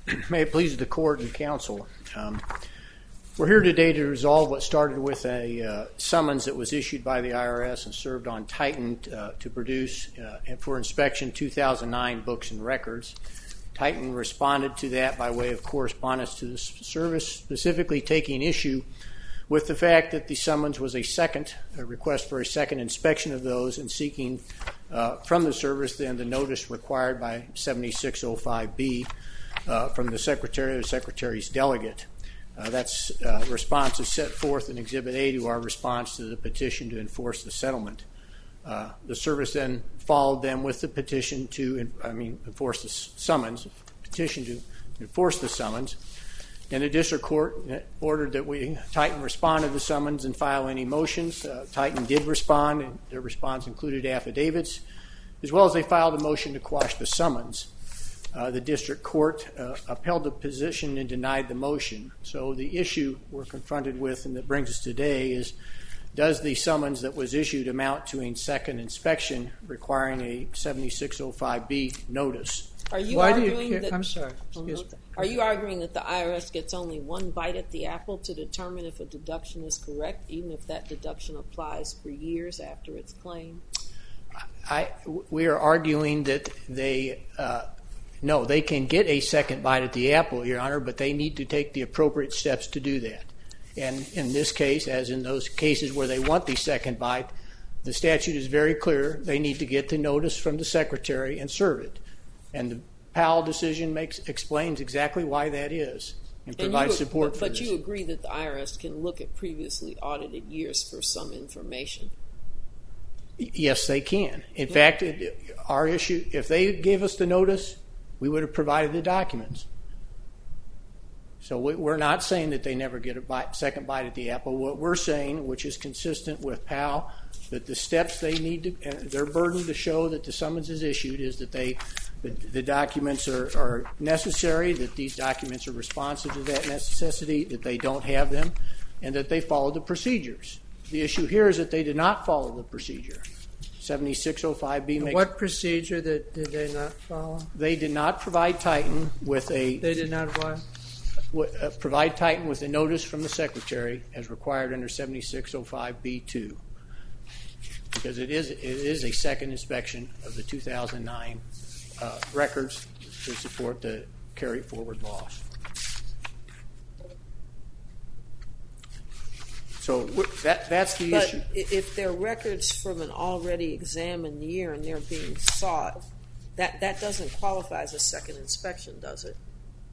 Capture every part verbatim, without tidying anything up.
May it please the court and counsel. Um, we're here today to resolve what started with a uh, summons that was issued by the I R S and served on Titan uh, to produce uh, and for inspection two thousand nine books and records. Titan responded to that by way of correspondence to the service, specifically taking issue with the fact that the summons was a second, a request for a second inspection of those, and seeking uh, from the service then the notice required by seventy-six oh five B uh, from the Secretary or the Secretary's delegate. Uh, that's uh, response is set forth in Exhibit A to our response to the petition to enforce the settlement. Uh, the service then followed them with the petition to, I mean, enforce the summons, petition to enforce the summons. And the district court ordered that we, Titan respond to the summons and file any motions. Uh, Titan did respond, and their response included affidavits, as well as they filed a motion to quash the summons. Uh, the district court uh, upheld the position and denied the motion. So the issue we're confronted with, and that brings us today, is does the summons that was issued amount to a second inspection requiring a seventy-six oh five B notice? Are you Why arguing do you that? I'm sorry. Excuse me. Are you arguing that the I R S gets only one bite at the apple to determine if a deduction is correct, even if that deduction applies for years after it's claimed? I, we are arguing that they, uh, no, they can get a second bite at the apple, Your Honor, but they need to take the appropriate steps to do that. And in this case, as in those cases where they want the second bite, the statute is very clear. They need to get the notice from the Secretary and serve it. And the Powell decision makes explains exactly why that is and provides you, support but, for but this. But you agree that the I R S can look at previously audited years for some information? Yes, they can. In yeah. fact, it, our issue, if they gave us the notice, we would have provided the documents. So we, we're not saying that they never get a bite, second bite at the apple. What we're saying, which is consistent with Powell, that the steps they need to, and their burden to show that the summons is issued is that they, the, the documents are, are necessary, that these documents are responsive to that necessity, that they don't have them, and that they follow the procedures. The issue here is that they did not follow the procedure. seventy-six oh five B makes... What procedure that did they not follow? They did not provide Titan with a... They did not what? Uh, provide Titan with a notice from the Secretary as required under seventy-six oh five B two. Because it is, it is a second inspection of the two thousand nine uh, records to support the carry forward loss. So that, that's the but issue. But if they're records from an already examined year and they're being sought, that, that doesn't qualify as a second inspection, does it?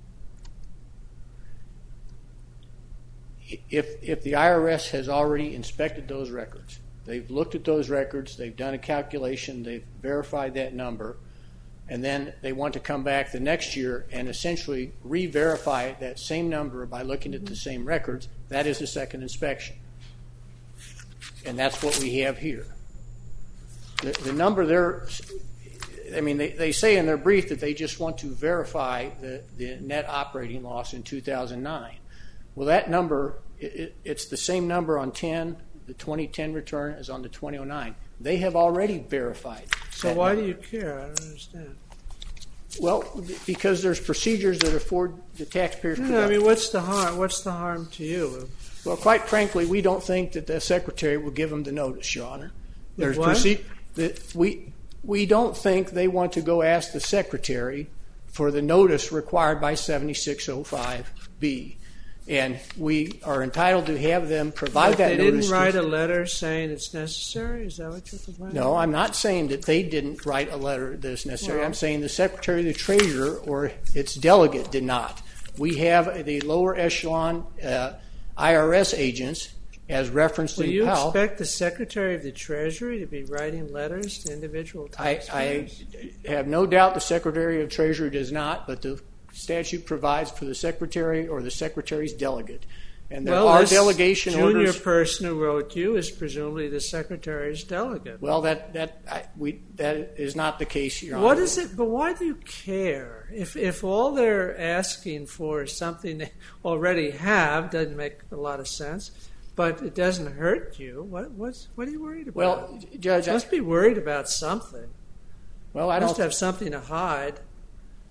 If, if the I R S has already inspected those records, they've looked at those records, they've done a calculation, they've verified that number, and then they want to come back the next year and essentially re-verify that same number by looking at the same records, that is a second inspection. And that's what we have here. The, the number there, I mean, they, they say in their brief that they just want to verify the, the net operating loss in two thousand nine. Well, that number, it, it, it's the same number on ten, the twenty ten return as on the twenty oh nine. They have already verified. So why number. do you care? I don't understand. Well, because there's procedures that afford the taxpayers. No, no, I mean, what's the harm? What's the harm to you? Well, quite frankly, we don't think that the Secretary will give them the notice, Your Honor. There's what? Proce- that we we don't think they want to go ask the Secretary for the notice required by seventy-six oh five B. And we are entitled to have them provide but that they notice. They didn't write a letter saying it's necessary? Is that what you're complaining No, about? I'm not saying that they didn't write a letter that's necessary. Well, I'm saying the Secretary of the Treasurer or its delegate did not. We have the lower echelon uh, I R S agents, as referenced Will in you Powell. expect the Secretary of the Treasury to be writing letters to individual taxpayers? I, I have no doubt the Secretary of the Treasury does not, but the statute provides for the Secretary or the Secretary's delegate. And there well, are this delegation junior orders. person who wrote you is presumably the Secretary's delegate. Well, that that I, we that is not the case, Your Honor. What is it? But why do you care? If if all they're asking for is something they already have, doesn't make a lot of sense. But it doesn't hurt you. What what's what are you worried about? Well, Judge, you must I, be worried about something. Well, I you don't must have something to hide.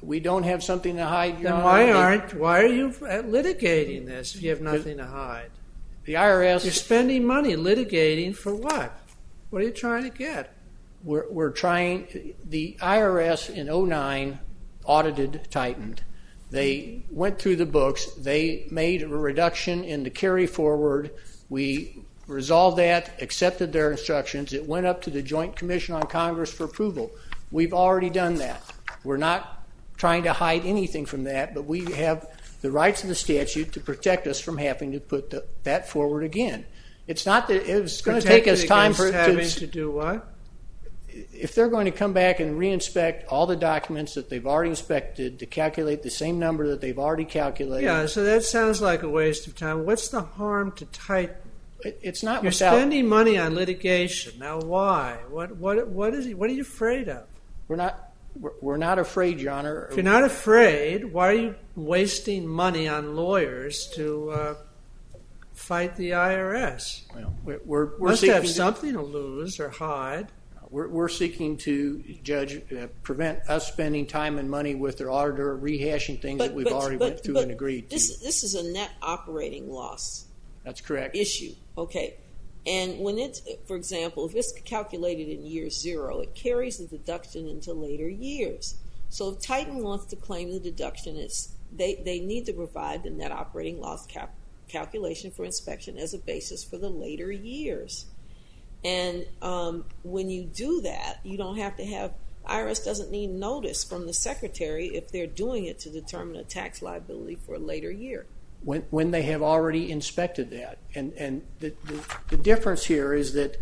We don't have something to hide, Your Then Honor. why They- aren't why are you litigating this if you have nothing to hide? The I R S... You're spending money litigating for what? What are you trying to get? We're, we're trying... The I R S in oh nine audited Titan. They went through the books. They made a reduction in the carry forward. We resolved that, accepted their instructions. It went up to the Joint Commission on Congress for approval. We've already done that. We're not trying to hide anything from that, but we have the rights of the statute to protect us from having to put the, that forward again. It's not that it's going to take us time for having to, to do what? If they're going to come back and reinspect all the documents that they've already inspected to calculate the same number that they've already calculated. Yeah, so that sounds like a waste of time. What's the harm to Titan? It, it's not You're without, spending money on litigation. Now why? What what what is what are you afraid of? We're not we're, we're not afraid, Your Honor. If you're not afraid, why are you wasting money on lawyers to uh, fight the I R S? Well, we're we're, we're Must seeking have to, something to lose or hide. We're, we're seeking to, Judge, uh, prevent us spending time and money with their auditor rehashing things that we've already went through and agreed to. This, this is a net operating loss That's correct. issue. Okay. And when it's, for example, if it's calculated in year zero, it carries the deduction into later years. So if Titan wants to claim the deduction, it's, they, they need to provide the net operating loss cap, calculation for inspection as a basis for the later years. And um, when you do that, you don't have to have, I R S doesn't need notice from the secretary if they're doing it to determine a tax liability for a later year. When, when they have already inspected that. And, and the, the, the difference here is that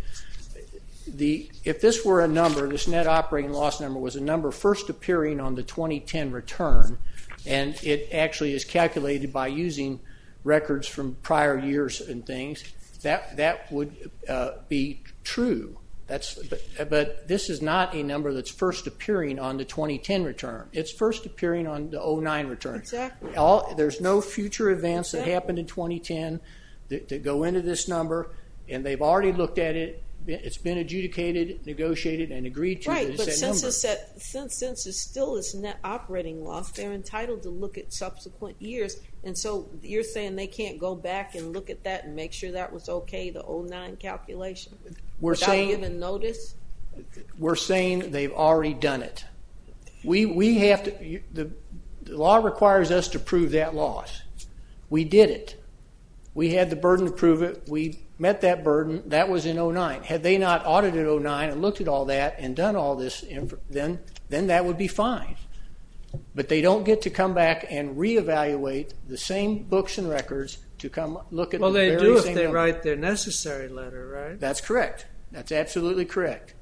the if this were a number, this net operating loss number was a number first appearing on the twenty ten return, and it actually is calculated by using records from prior years and things, that that would uh, be true. That's but, but this is not a number that's first appearing on the twenty ten return. It's first appearing on the oh nine return. Exactly. All, there's no future events Exactly. that happened in twenty ten that, that go into this number, and they've already looked at it. It's been adjudicated, negotiated, and agreed to. Right, that but it's that since number. it's, at, since, since it's still this net operating loss, they're entitled to look at subsequent years. And so you're saying they can't go back and look at that and make sure that was okay, the oh nine calculation, We're without saying giving notice? we're saying they've already done it. We we have to. You, the, the law requires us to prove that loss. We did it. We had the burden to prove it. We met that burden. That was in oh nine. Had they not audited oh nine and looked at all that and done all this, then then that would be fine. But they don't get to come back and reevaluate the same books and records to come look at Well, the they very do if same they number. write their necessary letter, right? That's correct. That's absolutely correct.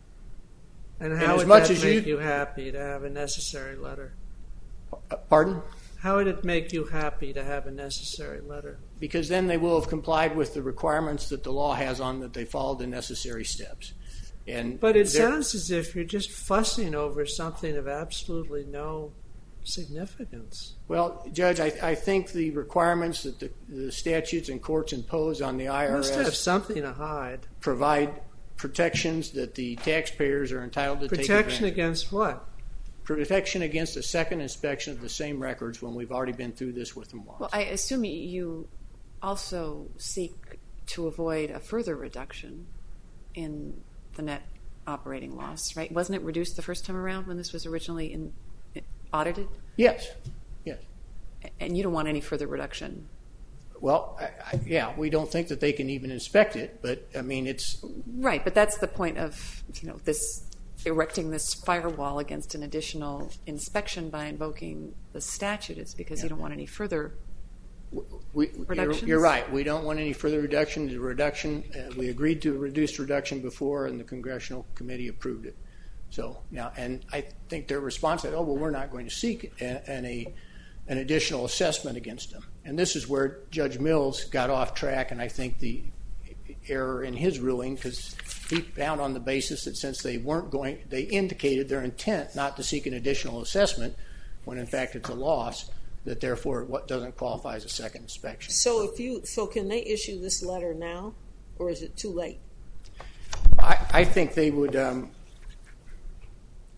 And And how as would much that as make you- you happy to have a necessary letter? Uh, pardon? How would it make you happy to have a necessary letter? Because then they will have complied with the requirements that the law has on that they followed the necessary steps. And But it there- sounds as if you're just fussing over something of absolutely no significance. Well, Judge, I, I think the requirements that the, the statutes and courts impose on the I You R must have S something to hide. provide protections that the taxpayers are entitled to take Protection advantage. against what? Protection against a second inspection of the same records when we've already been through this with them once. Well, I assume you also seek to avoid a further reduction in the net operating loss, right? Wasn't it reduced the first time around when this was originally in, audited? Yes, yes. And you don't want any further reduction? Well, I, I, yeah, we don't think that they can even inspect it, but I mean, it's Right, but that's the point of, you know, this erecting this firewall against an additional inspection by invoking the statute. It's because Yeah. you don't want any further We, you're, reductions? you're right. We don't want any further reduction. The reduction, uh, we agreed to a reduced reduction before, and the Congressional Committee approved it. So now, and I think their response said, "Oh, well, we're not going to seek a, an, a, an additional assessment against them." And this is where Judge Mills got off track, and I think the error in his ruling, because he found on the basis that since they weren't going, they indicated their intent not to seek an additional assessment, when in fact it's a loss, that therefore what doesn't qualify as a second inspection. So if you, so can they issue this letter now, or is it too late? I, I think they would. Um,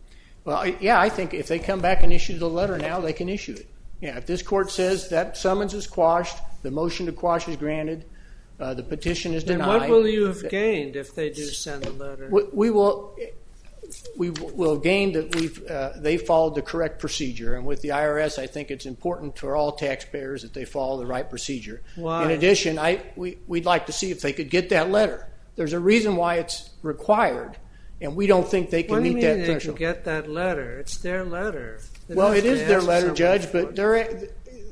Well, I- yeah, I think if they come back and issue the letter now, they can issue it. Yeah, if this court says that summons is quashed, the motion to quash is granted, uh, the petition is Then denied. what will you have gained if they do send a letter? We, we will. We will gain that we've uh, they followed the correct procedure, and with the I R S, I think it's important for all taxpayers that they follow the right procedure. Why? In addition, I we, we'd like to see if they could get that letter. There's a reason why it's required, and we don't think they can What do you meet mean that they threshold. can get that letter? It's their letter. They Well, don't it have is to their ask letter, someone Judge, for but it. they're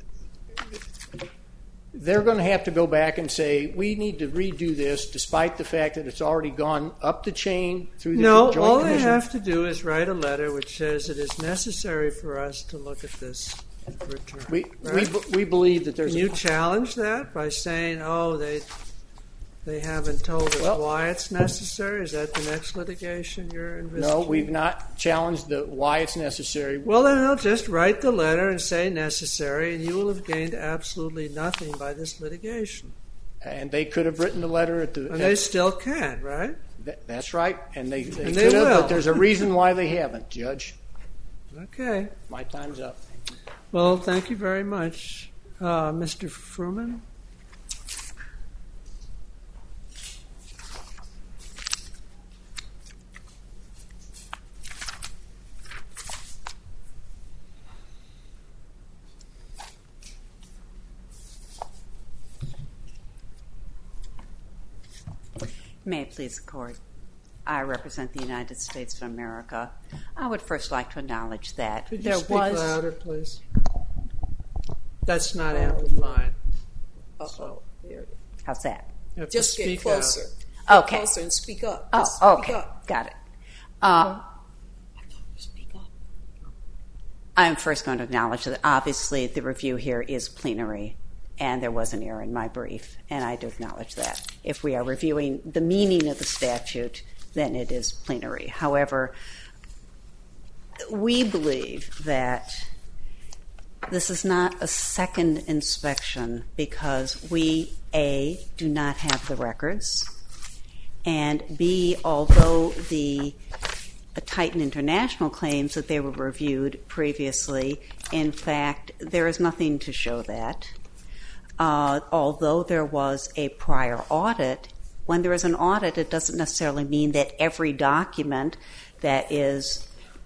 they're going to have to go back and say we need to redo this, despite the fact that it's already gone up the chain through the No, Joint all they Commission. have to do is write a letter which says it is necessary for us to look at this return. We, right? we we believe that there's Can you a, challenge that by saying, "Oh, they they haven't told us Well- why it's necessary"? Is that the next litigation you're investigating? no, we've not challenged the why it's necessary. Well, then they'll just write the letter and say necessary, and you will have gained absolutely nothing by this litigation. And they could have written the letter at the. And at- they still can, right? that- that's right, and they, they And could they have, will. but there's a reason why they haven't, Judge. Okay. My time's up. Well, thank you very much, uh, Mister Fruman. May it please the Court. I represent the United States of America. I would first like to acknowledge that Could you there speak was. louder, please? That's not amplifying. Uh-oh. There it is. How's that? You have to Just get speak closer. out. Okay. Get closer and speak up. Oh, Just speak okay. up. Got it. Uh, Speak up. I'm first going to acknowledge that obviously the review here is plenary, and there was an error in my brief, and I do acknowledge that. If we are reviewing the meaning of the statute, then it is plenary. However, we believe that this is not a second inspection because we, A, do not have the records, and B, although the Titan International claims that they were reviewed previously, in fact, there is nothing to show that. Uh, although there was a prior audit, when there is an audit, it doesn't necessarily mean that every document that is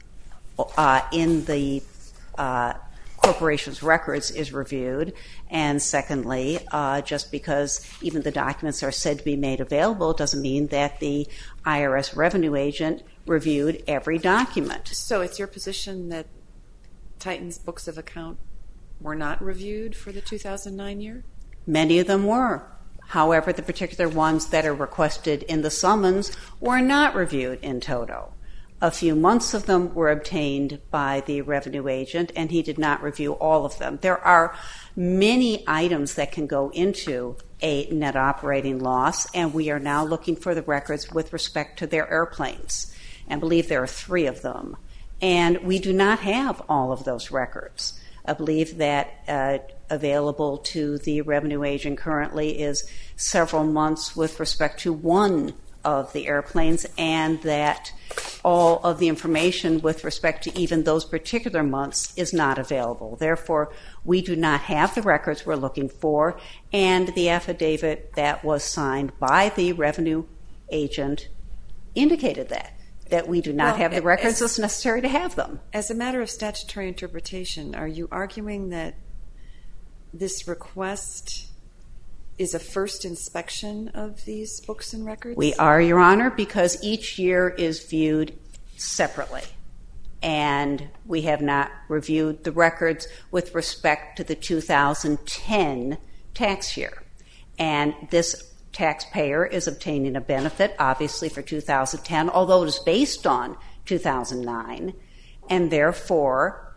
uh, in the uh, corporation's records is reviewed. And secondly, uh, just because even the documents are said to be made available doesn't mean that the I R S revenue agent reviewed every document. So it's your position that Titan's books of account were not reviewed for the two thousand nine year? Many of them were. However, the particular ones that are requested in the summons were not reviewed in toto. A few months of them were obtained by the revenue agent, and he did not review all of them. There are many items that can go into a net operating loss, and we are now looking for the records with respect to their airplanes. And I believe there are three of them. And we do not have all of those records. I believe that uh, available to the revenue agent currently is several months with respect to one of the airplanes, and that all of the information with respect to even those particular months is not available. Therefore, we do not have the records we're looking for, and the affidavit that was signed by the revenue agent indicated that, that we do not Well, have the it- records it's- that's necessary to have them. As a matter of statutory interpretation, are you arguing that this request is a first inspection of these books and records? We are, Your Honor, because each year is viewed separately. And we have not reviewed the records with respect to the two thousand ten tax year. And this taxpayer is obtaining a benefit, obviously, for two thousand ten, although it is based on two thousand nine. And therefore,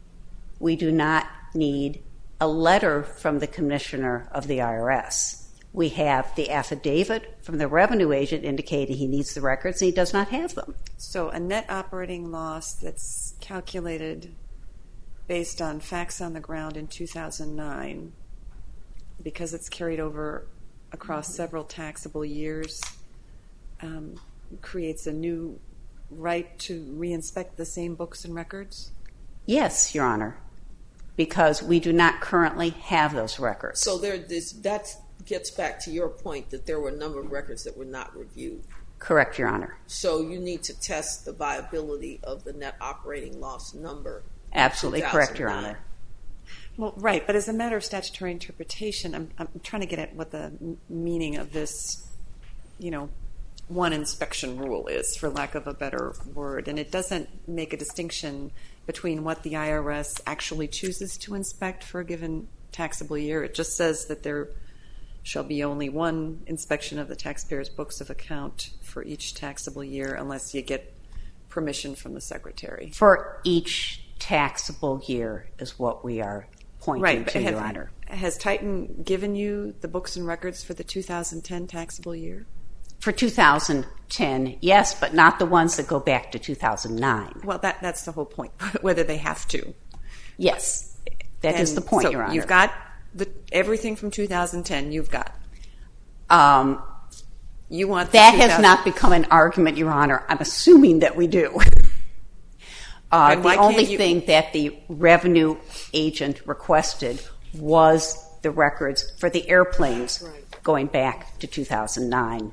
we do not need a letter from the commissioner of the I R S. We have the affidavit from the revenue agent indicating he needs the records, and he does not have them. So a net operating loss that's calculated based on facts on the ground in two thousand nine, because it's carried over across several taxable years, um, creates a new right to reinspect the same books and records? Yes, Your Honor, because we do not currently have those records. So there, this, that gets back to your point that there were a number of records that were not reviewed. Correct, Your Honor. So you need to test the viability of the net operating loss number. Absolutely correct, Your Honor. Well, right, but as a matter of statutory interpretation, I'm, I'm trying to get at what the m- meaning of this, you know, one inspection rule is, for lack of a better word. And it doesn't make a distinction between what the I R S actually chooses to inspect for a given taxable year. It just says that there shall be only one inspection of the taxpayer's books of account for each taxable year unless you get permission from the Secretary. For each taxable year is what we are pointing right, to, have, Your Honor. Has Titan given you the books and records for the two thousand ten taxable year? For two thousand ten, yes, but not the ones that go back to two thousand nine. Well, that, that's the whole point, whether they have to. Yes, that and is the point, so Your Honor. You've got the, everything from two thousand ten, you've got. Um, you want that has not become an argument, Your Honor. I'm assuming that we do. Uh, the only you... thing that the revenue agent requested was the records for the airplanes right. going back to two thousand nine.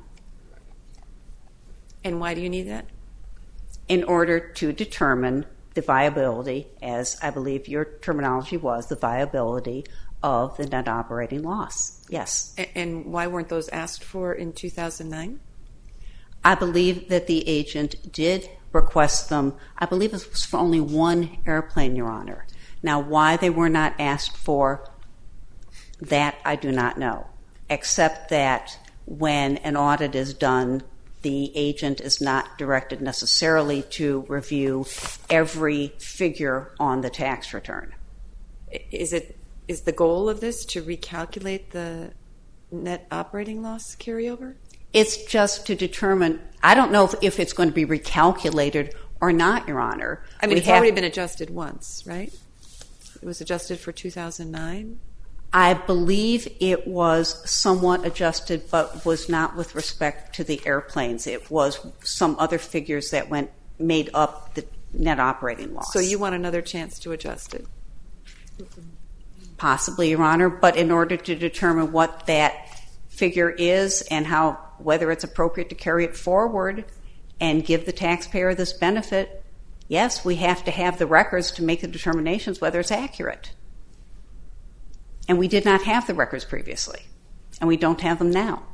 And why do you need that? In order to determine the viability, as I believe your terminology was, the viability of the net operating loss. Yes. And, and why weren't those asked for in two thousand nine? I believe that the agent did request them. I believe it was for only one airplane, Your Honor. Now, why they were not asked for, that I do not know, except that when an audit is done, the agent is not directed necessarily to review every figure on the tax return. Is it is the goal of this to recalculate the net operating loss carryover? It's just to determine. I don't know if, if it's going to be recalculated or not, Your Honor. I mean, we it's have, already been adjusted once, right? It was adjusted for two thousand nine? I believe it was somewhat adjusted, but was not with respect to the airplanes. It was some other figures that went made up the net operating loss. So you want another chance to adjust it? Possibly, Your Honor, but in order to determine what that figure is and how, whether it's appropriate to carry it forward and give the taxpayer this benefit, yes, we have to have the records to make the determinations whether it's accurate. And we did not have the records previously, and we don't have them now.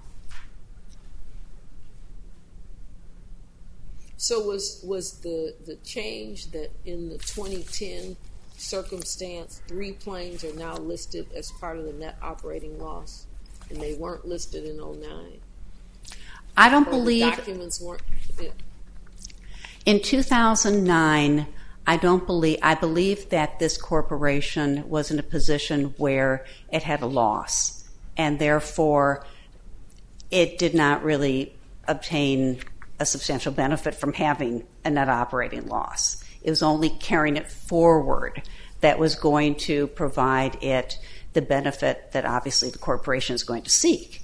So was was the, the change that in the twenty ten circumstance, three planes are now listed as part of the net operating loss, and they weren't listed in oh nine? I don't or believe... The documents weren't... Yeah. In two thousand nine... I don't believe, I believe that this corporation was in a position where it had a loss, and therefore it did not really obtain a substantial benefit from having a net operating loss. It was only carrying it forward that was going to provide it the benefit that obviously the corporation is going to seek.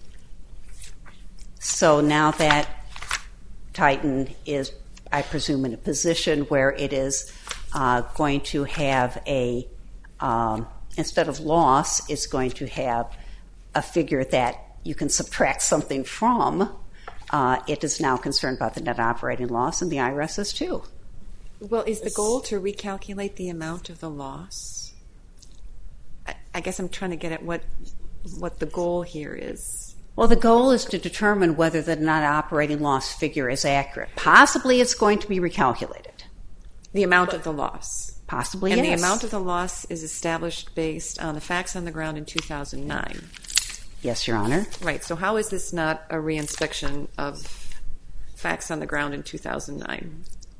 So now that Titan is, I presume, in a position where it is uh, going to have a, um, instead of loss, it's going to have a figure that you can subtract something from. Uh, it is now concerned about the net operating loss, and the I R S is too. Well, is the goal to recalculate the amount of the loss? I, I guess I'm trying to get at what what the goal here is. Well, the goal is to determine whether the net operating loss figure is accurate. Possibly it's going to be recalculated. The amount of the loss. Possibly, and yes. And the amount of the loss is established based on the facts on the ground in two thousand nine. Yes, Your Honor. Right. So how is this not a reinspection of facts on the ground in two thousand nine?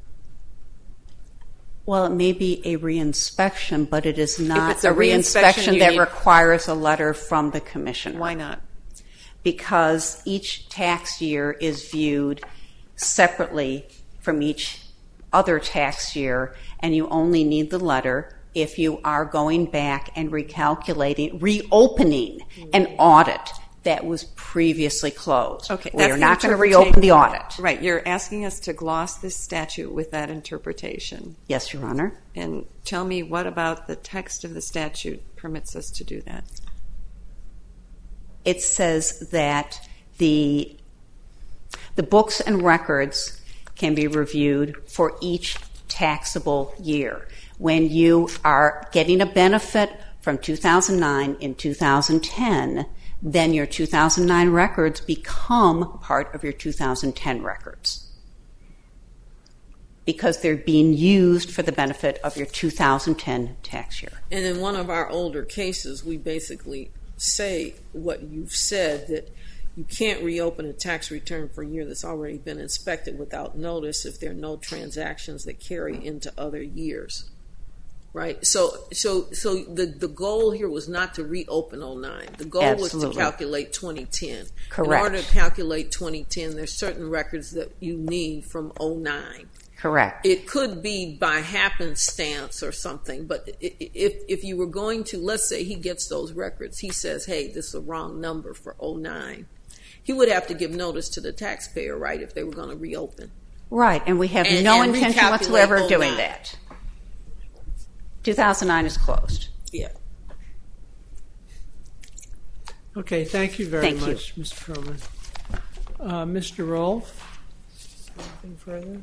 Well, it may be a reinspection, but it is not a, a reinspection that need... requires a letter from the commissioner. Why not? Because each tax year is viewed separately from each other tax year, and you only need the letter if you are going back and recalculating, reopening an audit that was previously closed. Okay, We that's are the not going to interpretation- reopen the audit. Right, you're asking us to gloss this statute with that interpretation. Yes, Your Honor. And tell me, what about the text of the statute permits us to do that? It says that the the books and records can be reviewed for each taxable year. When you are getting a benefit from two thousand nine in two thousand ten, then your two thousand nine records become part of your two thousand ten records because they're being used for the benefit of your two thousand ten tax year. And in one of our older cases, we basically say what you've said, that you can't reopen a tax return for a year that's already been inspected without notice if there are no transactions that carry into other years. Right? So so so the, the goal here was not to reopen oh nine. The goal Absolutely. was to calculate twenty ten. Correct. In order to calculate twenty ten, there's certain records that you need from oh nine. Correct. It could be by happenstance or something, but i- if if you were going to, let's say he gets those records, he says, hey, this is the wrong number for oh nine. He would have to give notice to the taxpayer, right, if they were going to reopen. Right, and we have And- no and intention recalculate whatsoever of doing oh nine. that. two thousand nine is closed. Yeah. Okay, thank you very Thank you. much, Mister Froman. Uh, Mister Rolfe, anything further?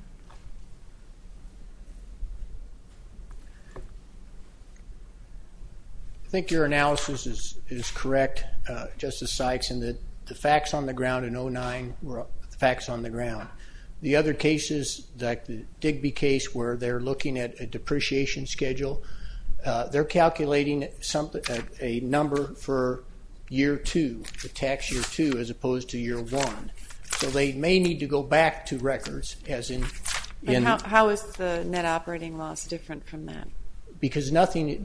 I think your analysis is, is correct, uh, Justice Sykes, in that the facts on the ground in oh nine were the facts on the ground. The other cases, like the Digby case, where they're looking at a depreciation schedule, uh, they're calculating something, a, a number for year two, the tax year two, as opposed to year one. So they may need to go back to records, as in, And in how, how is the net operating loss different from that? because nothing,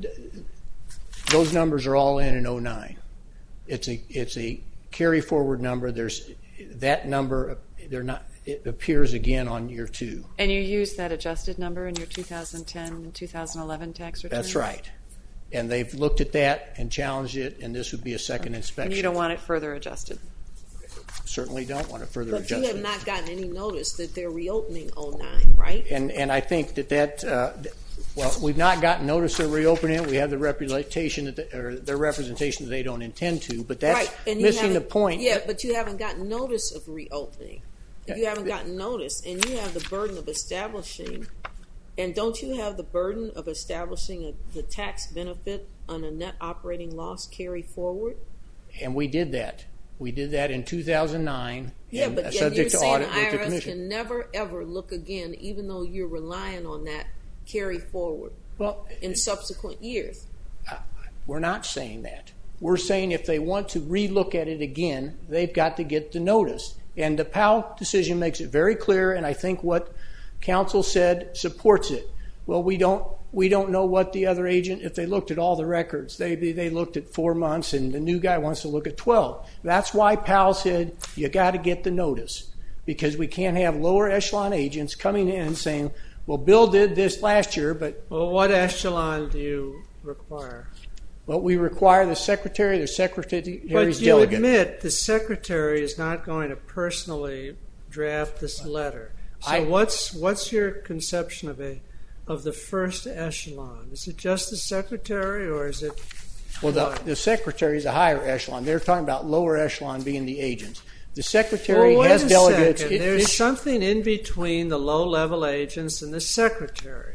those numbers are all in in oh nine. It's a it's a carry forward number. There's that number. They're not. It appears again on year two. And you use that adjusted number in your two thousand ten and two thousand eleven tax returns? That's right. And they've looked at that and challenged it, and this would be a second inspection. And you don't want it further adjusted? Certainly don't want to further But adjust you have it. not gotten any notice that they're reopening oh nine, right? And and I think that that uh, well, we've not gotten notice of reopening it. We have the representation that they, or their representation that they don't intend to. But that's right. And you missing the haven't- point. Yeah, but you haven't gotten notice of reopening. You Yeah. haven't gotten notice, and you have the burden of establishing. And don't you have the burden of establishing a, the tax benefit on a net operating loss carry forward? And we did that. We did that in two thousand nine. Yeah, and, but uh, and you're subject to saying audit the with the I R S commission. can never ever look again, even though you're relying on that carry forward Well, in subsequent years. we're not saying that. We're saying if they want to relook at it again, they've got to get the notice. And the Powell decision makes it very clear, and I think what counsel said supports it. Well, we don't we don't know what the other agent, if they looked at all the records, they they looked at four months, and the new guy wants to look at twelve. That's why Powell said you got to get the notice, because we can't have lower echelon agents coming in and saying, well, Bill did this last year, but Well, what echelon do you require? well, we require the secretary, the secretary's But you delegate. admit the secretary is not going to personally draft this letter. So I- what's what's your conception of a of the first echelon? Is it just the secretary, or is it? Well, the, what? the secretary is a higher echelon. They're talking about lower echelon being the agents. The secretary Well, wait has a delegates. second. It- There's it- something in between the low-level agents and the secretary.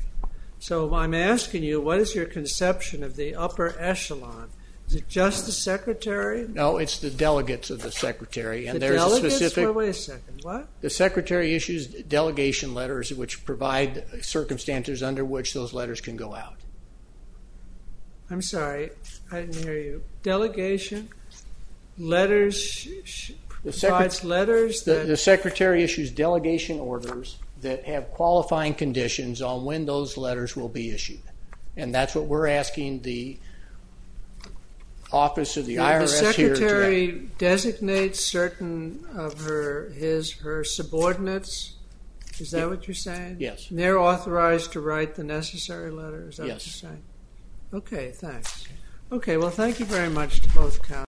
So I'm asking you, what is your conception of the upper echelon? Is it just the secretary? no, it's the delegates of the secretary, and The there's delegates? a specific. Wait, wait a second. What? The secretary issues delegation letters, which provide circumstances under which those letters can go out. I'm sorry, I didn't hear you. Delegation, letters, sh- sh- The provides secret- letters The, that. the secretary issues delegation orders that have qualifying conditions on when those letters will be issued, and that's what we're asking the office of the, the, I R the S here to. secretary designates certain of her his her subordinates. Is that Yeah. what you're saying? Yes. And they're authorized to write the necessary letter. Is that Yes. what you're saying? Okay, thanks. Okay, well, thank you very much to both counsel.